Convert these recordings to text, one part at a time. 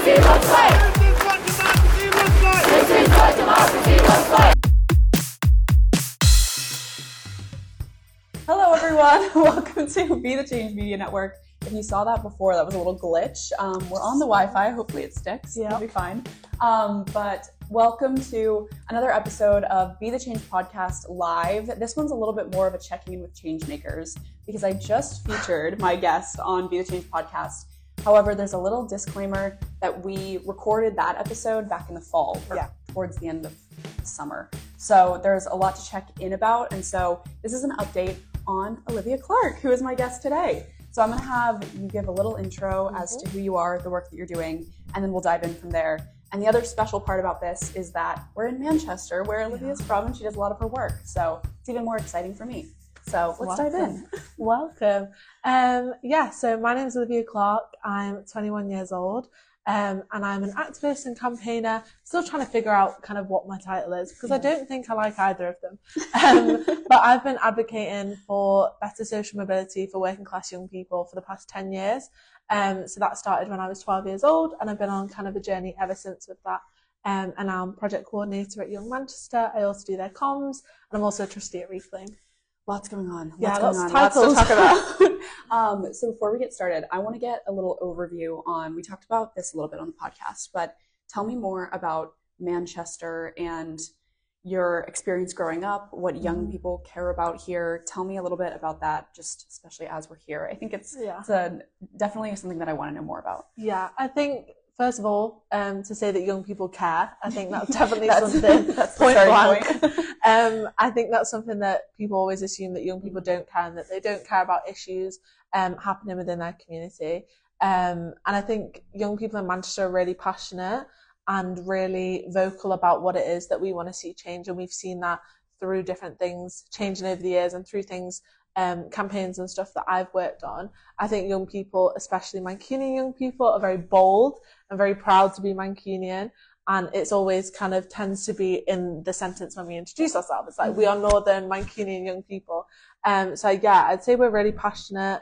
democracy looks like. This is what democracy looks like. This is what democracy looks like. Hello, everyone. Welcome to Be the Change Media Network. If you saw that before, that was a little glitch. We're on the Wi-Fi. Hopefully it sticks. Yeah. It'll be fine. But welcome to another episode of Be the Change Podcast Live. This one's a little bit more of a checking in with change makers because I just featured my guest on Be the Change Podcast. However, there's a little disclaimer that we recorded that episode back in the fall, towards the end of the summer. So there's a lot to check in about. And so this is an update on Olivia Clark, who is my guest today. So I'm going to have you give a little intro as to who you are, the work that you're doing, and then we'll dive in from there. And the other special part about this is that we're in Manchester, where Olivia's from, and she does a lot of her work. So it's even more exciting for me. So let's dive in. Welcome. So my name is Olivia Clark. I'm 21 years old. And I'm an activist and campaigner, still trying to figure out kind of what my title is, because I don't think I like either of them. But I've been advocating for better social mobility for working class young people for the past 10 years. So that started when I was 12 years old, and I've been on kind of a journey ever since with that. And I'm project coordinator at Young Manchester. I also do their comms, and I'm also a trustee at Reclaim. Lots going on. Lots of Lots to titles. talk about. So before we get started, I want to get a little overview on, we talked about this a little bit on the podcast, but tell me more about Manchester and your experience growing up, what young people care about here. Tell me a little bit about that, just especially as we're here. I think it's definitely something that I want to know more about. Yeah, I think, first of all, to say that young people care, I think that's definitely something. That's point the blank. starting point. I think that's something that people always assume that young people don't care, and that they don't care about issues happening within their community. And I think young people in Manchester are really passionate and really vocal about what it is that we want to see change. And we've seen that through different things changing over the years and through things, campaigns and stuff that I've worked on. I think young people, especially Mancunian young people, are very bold and very proud to be Mancunian. And it's always kind of tends to be in the sentence when we introduce ourselves. It's like, we are Northern Mancunian young people. I'd say we're really passionate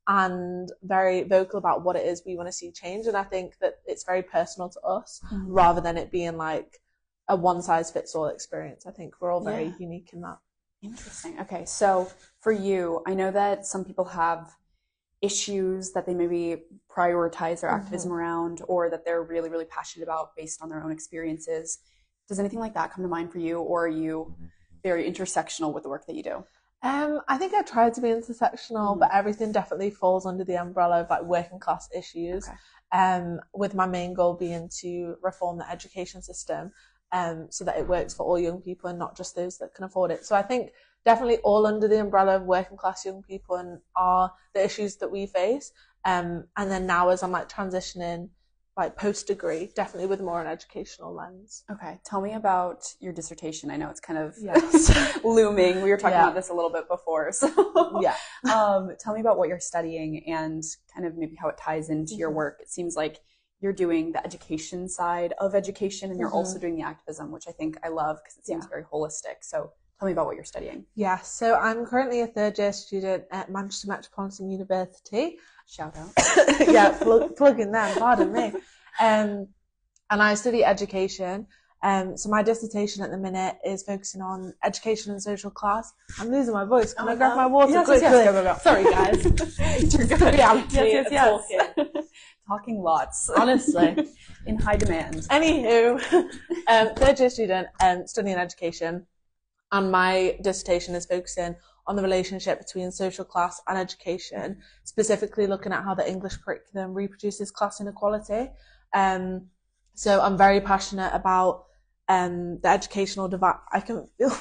and very vocal about what it is we want to see change. And I think that it's very personal to us rather than it being like a one-size-fits-all experience. I think we're all very unique in that. Interesting. Okay, so for you, I know that some people have issues that they maybe prioritize their activism around, or that they're really, really passionate about based on their own experiences. Does anything like that come to mind for you, or are you very intersectional with the work that you do? I think I tried to be intersectional, but everything definitely falls under the umbrella of like working class issues. Okay. With my main goal being to reform the education system, so that it works for all young people and not just those that can afford it. So I think definitely all under the umbrella of working class young people and are the issues that we face. And then now as I'm like transitioning like post-degree, definitely with more an educational lens. Okay. Tell me about your dissertation. I know it's kind of looming. We were talking about this a little bit before. So tell me about what you're studying and kind of maybe how it ties into your work. It seems like you're doing the education side of education, and you're also doing the activism, which I think I love because it seems very holistic. So tell me about what you're studying. Yeah, so I'm currently a third year student at Manchester Metropolitan University. Shout out. Plugging them, pardon me. And I study education. So my dissertation at the minute is focusing on education and social class. I'm losing my voice. Can I grab my water quickly? Yes. Sorry, guys. You're good. Reality. Yes. Talking lots. Honestly. In high demand. Anywho, third year student, studying education. And my dissertation is focusing on the relationship between social class and education, specifically looking at how the English curriculum reproduces class inequality. So I'm very passionate about the educational divide. I can feel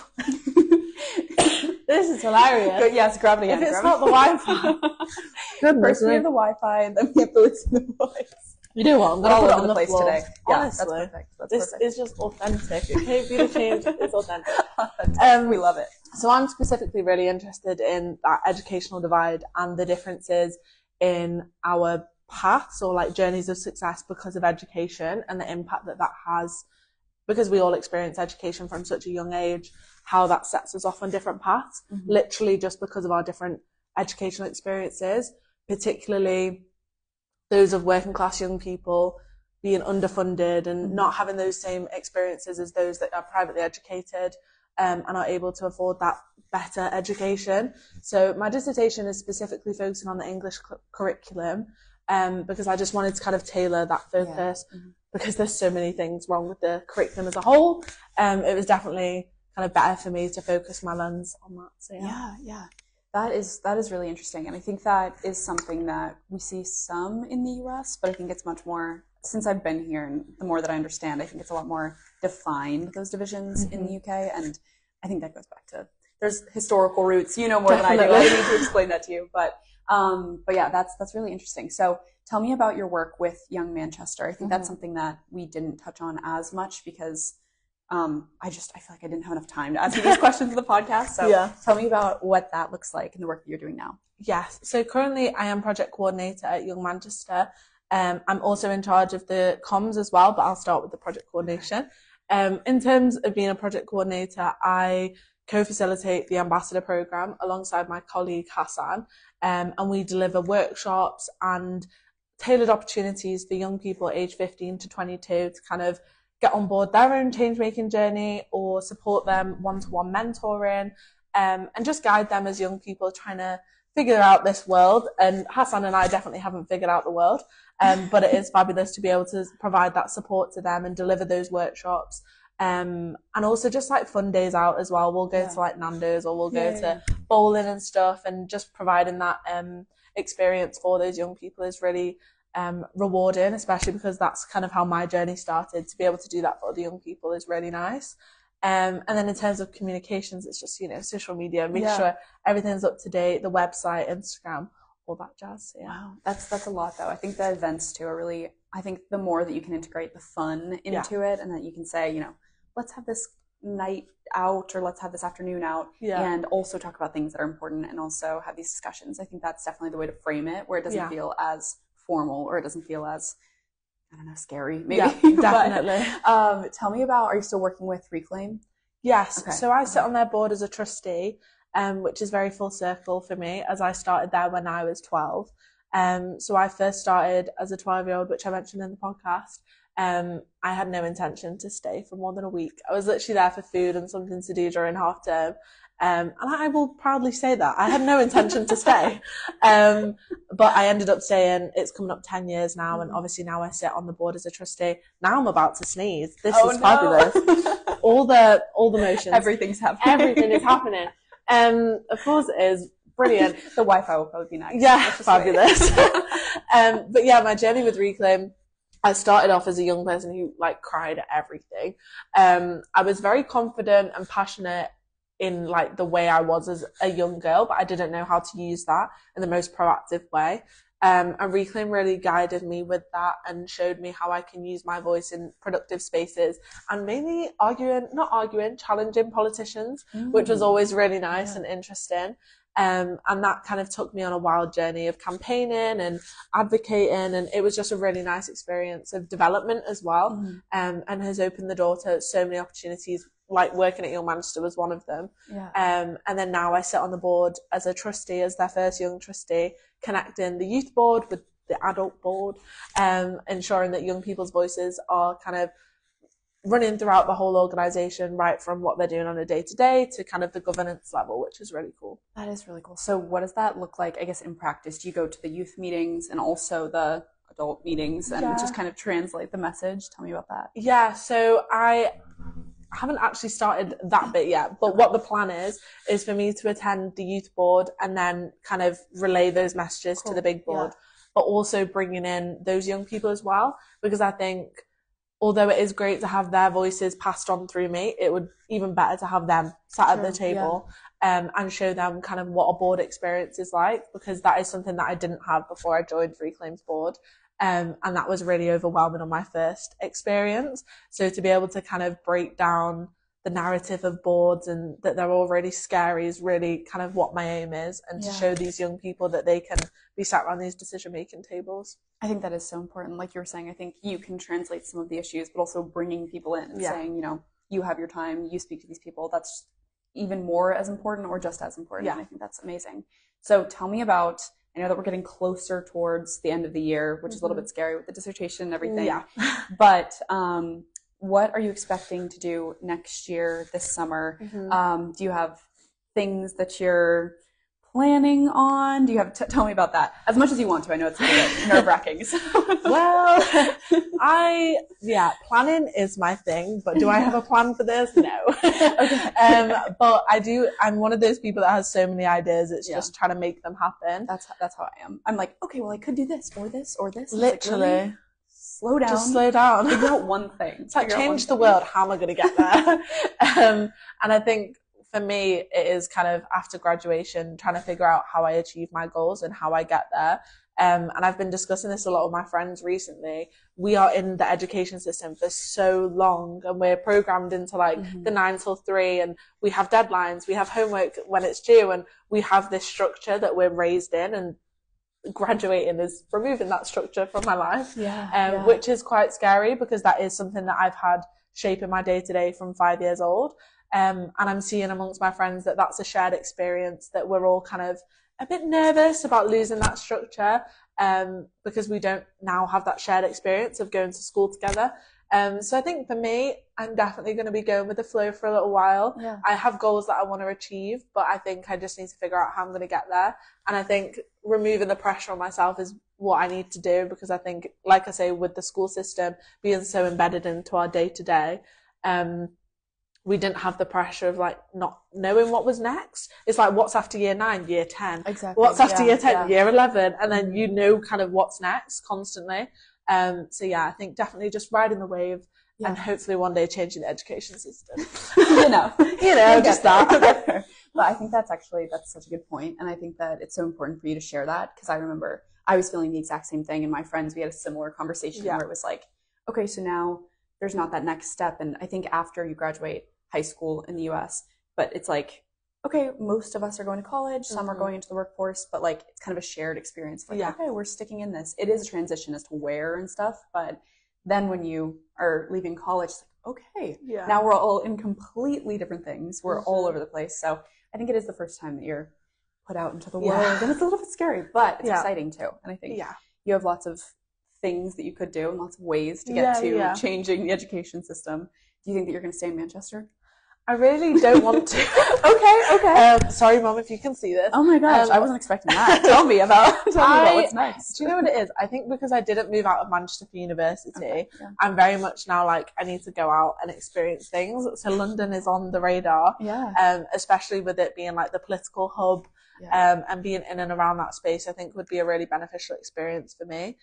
this is hilarious. Good, yes, grab it again. If it's not the Wi-Fi. Goodness. First we have the Wi-Fi, and then we have to listen to the voice. You know what? I'm going to put it on the place floor. today. Yeah, honestly, that's perfect. This is just authentic. It can't be the change. It's authentic. We love it. So I'm specifically really interested in that educational divide and the differences in our paths or like journeys of success because of education, and the impact that has, because we all experience education from such a young age, how that sets us off on different paths, literally just because of our different educational experiences, particularly those of working class young people being underfunded and not having those same experiences as those that are privately educated and are able to afford that better education. So my dissertation is specifically focusing on the English curriculum because I just wanted to kind of tailor that focus because there's so many things wrong with the curriculum as a whole. It was definitely kind of better for me to focus my lens on that. So yeah. That is really interesting. And I think that is something that we see some in the US, but I think it's much more, since I've been here and the more that I understand, I think it's a lot more defined, those divisions in the UK. And I think that goes back to, there's historical roots, you know more than I do. I don't need to explain that to you. But yeah, that's really interesting. So tell me about your work with Young Manchester. I think that's something that we didn't touch on as much because I feel like I didn't have enough time to ask you these questions in the podcast. So tell me about what that looks like in the work that you're doing now. Yes. So currently I am project coordinator at Young Manchester. I'm also in charge of the comms as well, but I'll start with the project coordination. In terms of being a project coordinator, I co-facilitate the ambassador program alongside my colleague Hassan, and we deliver workshops and tailored opportunities for young people aged 15 to 22 to kind of get on board their own change-making journey or support them one-to-one mentoring, and just guide them as young people trying to figure out this world. And Hassan and I definitely haven't figured out the world, but it is fabulous to be able to provide that support to them and deliver those workshops. And also just like fun days out as well. We'll go to like Nando's or we'll go to bowling and stuff, and just providing that experience for those young people is really rewarding, especially because that's kind of how my journey started. To be able to do that for other young people is really nice. And then in terms of communications, it's just, social media, make sure everything's up to date, the website, Instagram, all that jazz. So, Wow, that's a lot though. I think the events too are really, I think the more that you can integrate the fun into it, and that you can say, let's have this night out or let's have this afternoon out and also talk about things that are important and also have these discussions. I think that's definitely the way to frame it, where it doesn't feel as formal or it doesn't feel as, I don't know, scary maybe. Yeah, definitely. But, tell me about, are you still working with Reclaim? Yes. Okay. So I sit on their board as a trustee, which is very full circle for me, as I started there when I was 12. So I first started as a 12-year-old, which I mentioned in the podcast. I had no intention to stay for more than a week. I was literally there for food and something to do during half term. And I will proudly say that I had no intention to stay. But I ended up staying. It's coming up 10 years now. And obviously now I sit on the board as a trustee. Now I'm about to sneeze. This is fabulous. All the motions. Everything's happening. Everything is happening. Of course it is. Brilliant. The Wi-Fi will probably be nice. Yeah, fabulous. But yeah, my journey with Reclaim, I started off as a young person who cried at everything. I was very confident and passionate in the way I was as a young girl, but I didn't know how to use that in the most proactive way. And Reclaim really guided me with that and showed me how I can use my voice in productive spaces and mainly challenging politicians, which was always really nice and interesting. And that kind of took me on a wild journey of campaigning and advocating, and it was just a really nice experience of development as well, and has opened the door to so many opportunities, like working at Young Manchester was one of them. And then now I sit on the board as a trustee, as their first young trustee, connecting the youth board with the adult board, ensuring that young people's voices are kind of running throughout the whole organisation, right from what they're doing on a day-to-day to kind of the governance level, which is really cool. That is really cool. So what does that look like, I guess, in practice? Do you go to the youth meetings and also the adult meetings and just kind of translate the message? Tell me about that. Yeah, so I haven't actually started that bit yet, but what the plan is for me to attend the youth board and then kind of relay those messages to the big board, but also bringing in those young people as well, because I think although it is great to have their voices passed on through me, it would even better to have them sat at the table and show them kind of what a board experience is like, because that is something that I didn't have before I joined Reclaim's board. And that was really overwhelming on my first experience. So to be able to kind of break down the narrative of boards and that they're all really scary is really kind of what my aim is, and to show these young people that they can be sat around these decision-making tables. I think that is so important. Like you were saying, I think you can translate some of the issues, but also bringing people in and saying, you have your time, you speak to these people. That's even more as important or just as important. And I think that's amazing. So tell me about I know that we're getting closer towards the end of the year, which is a little bit scary with the dissertation and everything. Yeah. But what are you expecting to do next year, this summer? Do you have things that you're planning on? Do you have tell me about that as much as you want to? I know it's a bit nerve-wracking. So. Well, planning is my thing, but do I have a plan for this? No. Okay. But I'm one of those people that has so many ideas, it's just trying to make them happen. That's how I am. I'm like, okay, well, I could do this or this or this. Literally. Like, really? Slow down. Just slow down. Figure out one thing. It's like, change the world. How am I going to get there? And I think for me, it is kind of after graduation, trying to figure out how I achieve my goals and how I get there. And I've been discussing this a lot with my friends recently. We are in the education system for so long, and we're programmed into like the 9 till 3, and we have deadlines, we have homework when it's due, and we have this structure that we're raised in, and graduating is removing that structure from my life, which is quite scary because that is something that I've had shaping my day to day from 5 years old. And I'm seeing amongst my friends that that's a shared experience, that we're all kind of a bit nervous about losing that structure, because we don't now have that shared experience of going to school together. So I think for me, I'm definitely going to be going with the flow for a little while. Yeah. I have goals that I want to achieve, but I think I just need to figure out how I'm going to get there. And I think removing the pressure on myself is what I need to do, because I think, like I say, with the school system being so embedded into our day to day, we didn't have the pressure of like not knowing what was next. It's like, what's after year 9, year 10? Exactly. What's after year 10, year 11? And then you know kind of what's next constantly. So yeah, I think definitely just riding the wave and hopefully one day changing the education system. you know, just that. But I think that's such a good point. And I think that it's so important for you to share that, because I remember I was feeling the exact same thing. And my friends, we had a similar conversation where it was like, okay, so now there's not that next step. And I think after you graduate high school in the US, but it's like, okay, most of us are going to college, some are going into the workforce, but like it's kind of a shared experience. Like, okay, we're sticking in this. It is a transition as to where and stuff, but then when you are leaving college, it's like, okay, now we're all in completely different things. We're all over the place. So I think it is the first time that you're put out into the world, and it's a little bit scary, but it's exciting too. And I think you have lots of things that you could do and lots of ways to get to changing the education system. Do you think that you're going to stay in Manchester? I really don't want to. Okay. Sorry, Mom, if you can see this. Oh my gosh, I wasn't expecting that. Tell me about what's next. Do you know what it is? I think because I didn't move out of Manchester for university, I'm very much now like, I need to go out and experience things. So London is on the radar, especially with it being like the political hub, and being in and around that space, I think would be a really beneficial experience for me.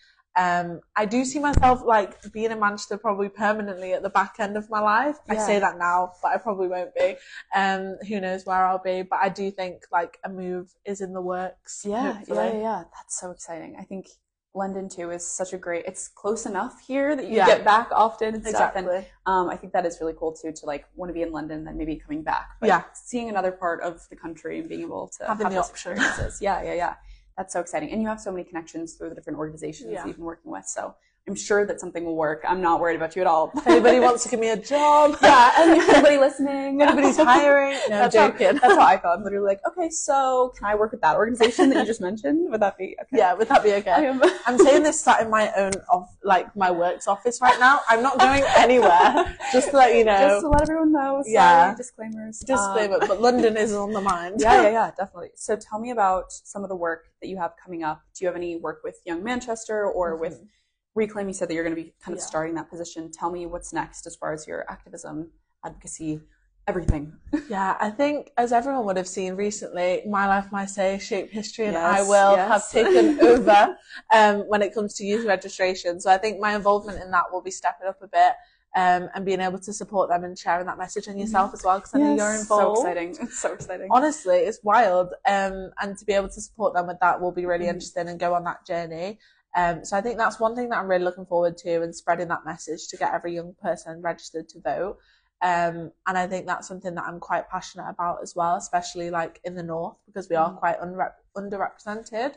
I do see myself like being in Manchester probably permanently at the back end of my life. I say that now, but I probably won't be. Who knows where I'll be, but I do think like a move is in the works. Yeah. That's so exciting. I think London too is such a great, it's close enough here that you get back often and stuff. And I think that is really cool too, to like want to be in London, then maybe coming back. But seeing another part of the country and being able to having have the those option. experiences. Yeah. That's so exciting. And you have so many connections through the different organizations that you've been working with. So I'm sure that something will work. I'm not worried about you at all. If anybody wants to give me a job. Anybody listening. Anybody's hiring. No, I'm joking. That's how I felt. I'm literally like, okay, so can I work with that organization that you just mentioned? Would that be okay? Yeah, would that be okay? I'm saying this sat in my own, my work's office right now. I'm not going anywhere. Just to let you know. Just to let everyone know. Sorry, disclaimers. Disclaimer, but London is on the mind. Yeah, definitely. So tell me about some of the work that you have coming up. Do you have any work with Young Manchester or with Reclaim? You said that you're going to be kind of starting that position. Tell me what's next as far as your activism, advocacy, everything. Yeah, I think as everyone would have seen recently, My Life, My Say, Shape History and I Will have taken over when it comes to youth registration. So I think my involvement in that will be stepping up a bit. And being able to support them and sharing that message on yourself as well, because I know you're involved. So exciting. It's so exciting. Honestly, it's wild. And to be able to support them with that will be really interesting and go on that journey. So I think that's one thing that I'm really looking forward to, and spreading that message to get every young person registered to vote. And I think that's something that I'm quite passionate about as well, especially like in the north, because we are quite underrepresented.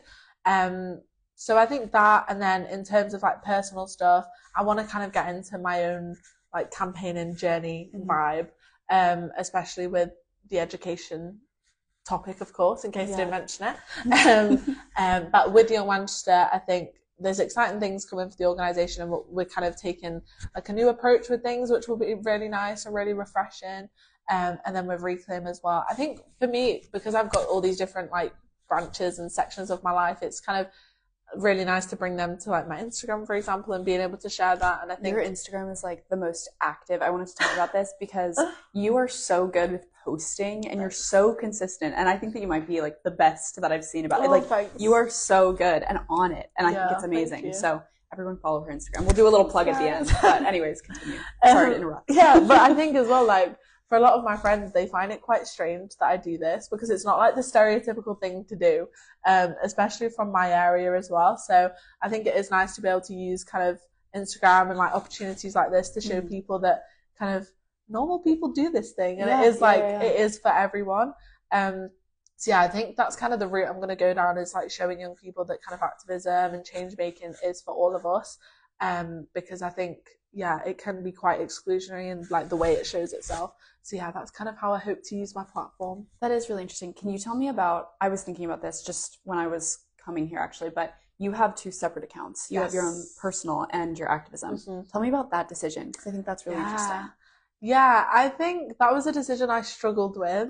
So I think that, and then in terms of like personal stuff, I want to kind of get into my own like campaigning journey vibe, especially with the education topic, of course, in case I didn't mention it. But with Young Manchester, I think there's exciting things coming for the organisation, and we're kind of taking like a new approach with things, which will be really nice and really refreshing. And then with Reclaim as well. I think for me, because I've got all these different like branches and sections of my life, it's kind of really nice to bring them to like my Instagram, for example, and being able to share that. And I think your Instagram is like the most active. I wanted to talk about this because you are so good with posting and you're so consistent, and I think that you might be like the best that I've seen about it. Like thanks. you are so good and on it, and I think it's amazing. So everyone follow her Instagram. We'll do a little plug at the end, but anyways, continue. Sorry to interrupt. Yeah, but I think as well, like for a lot of my friends, they find it quite strange that I do this because it's not like the stereotypical thing to do, especially from my area as well. So I think it is nice to be able to use kind of Instagram and like opportunities like this to show people that kind of normal people do this thing, and it is like it is for everyone. So yeah, I think that's kind of the route I'm going to go down, is like showing young people that kind of activism and change making is for all of us, because I think it can be quite exclusionary in like the way it shows itself. So yeah, that's kind of how I hope to use my platform. That is really interesting. Can you tell me about, I was thinking about this just when I was coming here actually, but you have two separate accounts. You have your own personal and your activism. Tell me about that decision, because I think that's really interesting. Yeah, I think that was a decision I struggled with,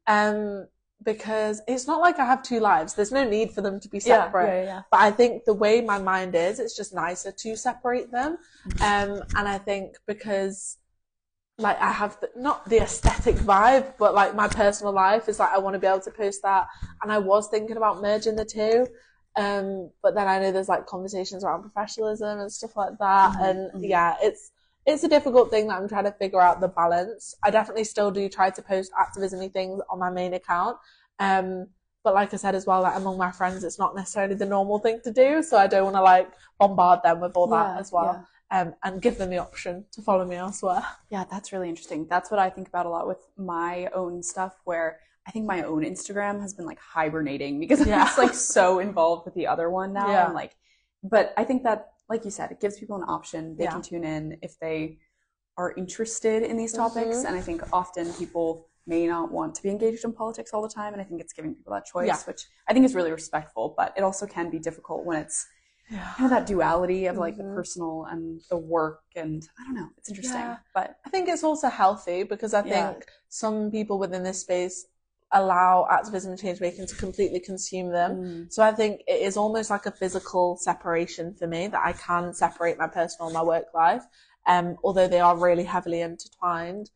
because it's not like I have two lives. There's no need for them to be separate. But I think the way my mind is, it's just nicer to separate them. And I think because like I have not the aesthetic vibe, but like my personal life is like I want to be able to post that. And I was thinking about merging the two. But then I know there's like conversations around professionalism and stuff like that. And it's a difficult thing that I'm trying to figure out the balance. I definitely still do try to post activism-y things on my main account. But like I said as well, like among my friends, it's not necessarily the normal thing to do. So I don't want to like bombard them with all that as well. And give them the option to follow me elsewhere. Yeah, that's really interesting. That's what I think about a lot with my own stuff, where I think my own Instagram has been like hibernating because I'm just like so involved with the other one now. And like, but I think that, like you said, it gives people an option. They can tune in if they are interested in these topics. And I think often people may not want to be engaged in politics all the time. And I think it's giving people that choice, which I think is really respectful, but it also can be difficult when it's kind of that duality of like the personal and the work, and I don't know, it's interesting. But I think it's also healthy, because I think some people within this space allow activism and change making to completely consume them. So I think it is almost like a physical separation for me, that I can separate my personal and my work life. Although they are really heavily intertwined,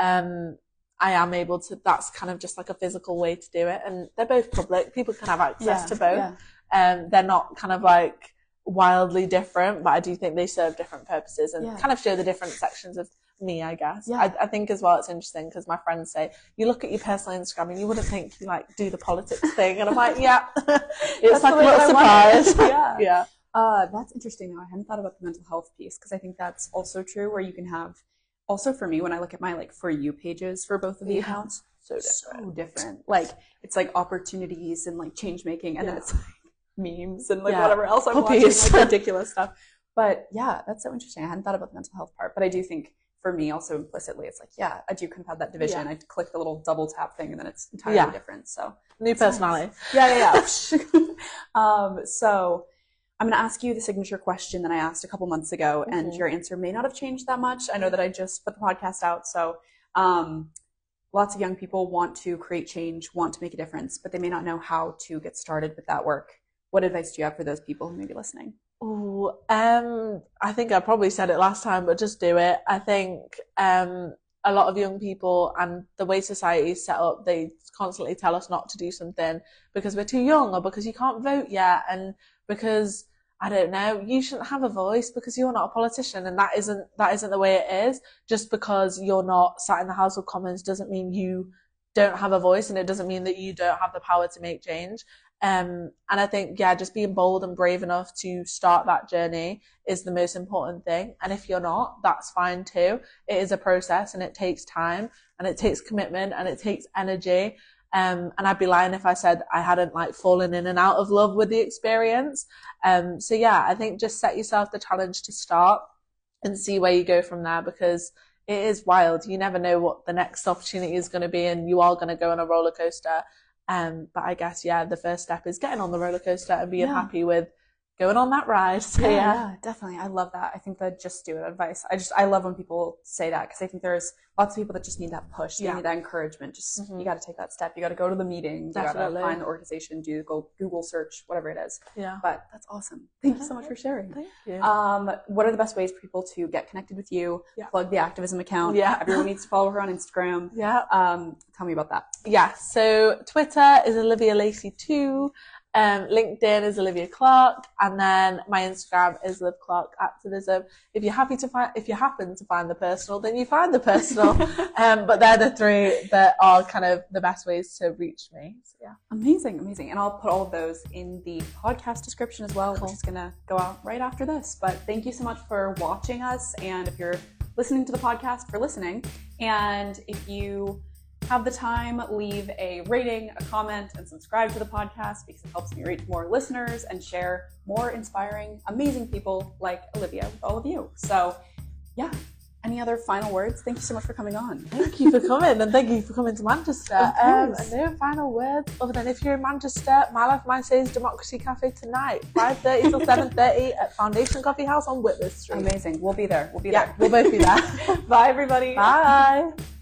I am able to, that's kind of just like a physical way to do it. And they're both public. People can have access to both. They're not kind of like wildly different, but I do think they serve different purposes and kind of show the different sections of me, I guess. I think as well it's interesting because my friends say, you look at your personal Instagram and you wouldn't think you like do the politics thing, and I'm like, it's like a little surprise. That's interesting though. I hadn't thought about the mental health piece, because I think that's also true, where you can have, also for me, when I look at my like For You pages for both of the accounts, so different. Like it's like opportunities and like change making, and then it's like memes and like whatever else I'm watching, like ridiculous stuff. But yeah, that's so interesting. I hadn't thought about the mental health part, but I do think for me also implicitly it's like, I do kind of have that division. I click the little double tap thing and then it's entirely different. So new personality. Nice. So I'm going to ask you the signature question that I asked a couple months ago, and your answer may not have changed that much. I know that I just put the podcast out, so lots of young people want to create change, want to make a difference, but they may not know how to get started with that work. What advice do you have for those people who may be listening? I think I probably said it last time, but just do it. I think a lot of young people, and the way society is set up, they constantly tell us not to do something because we're too young, or because you can't vote yet, and because, I don't know, you shouldn't have a voice because you're not a politician, and that isn't the way it is. Just because you're not sat in the House of Commons doesn't mean you don't have a voice, and it doesn't mean that you don't have the power to make change. And I think, just being bold and brave enough to start that journey is the most important thing. And if you're not, that's fine too. It is a process, and it takes time, and it takes commitment, and it takes energy. And I'd be lying if I said I hadn't like fallen in and out of love with the experience. So I think just set yourself the challenge to start and see where you go from there, because it is wild. You never know what the next opportunity is going to be, and you are going to go on a roller coaster. But I guess, the first step is getting on the roller coaster and being happy with going on that ride. So yeah, definitely. I love that. I think the just do it advice. I love when people say that, because I think there's lots of people that just need that push. They need that encouragement. Just you got to take that step. You got to go to the meeting. You got to find the organization. Do Google search, whatever it is. Yeah. But that's awesome. Thank you so much for sharing. Thank you. What are the best ways for people to get connected with you? Plug the activism account. Yeah. Everyone needs to follow her on Instagram. Yeah. Tell me about that. Yeah. So Twitter is Olivia Lacey 2. LinkedIn is Olivia Clark, and then my Instagram is Liv Clark Activism. If you happen to find the personal, then you find the personal. But they're the three that are kind of the best ways to reach me. So, yeah. Amazing. And I'll put all of those in the podcast description as well, which is gonna go out right after this. But thank you so much for watching us, and if you're listening to the podcast, for listening. And if you have the time, leave a rating, a comment, and subscribe to the podcast, because it helps me reach more listeners and share more inspiring, amazing people like Olivia with all of you. So, yeah. Any other final words? Thank you so much for coming on. Thank you for coming, and thank you for coming to Manchester. No final words other than, if you're in Manchester, My Life Mine Says Democracy Cafe tonight, 5:30 till 7:30 at Foundation Coffee House on Whitworth Street. Amazing. We'll be there. We'll both be there. Bye, everybody. Bye.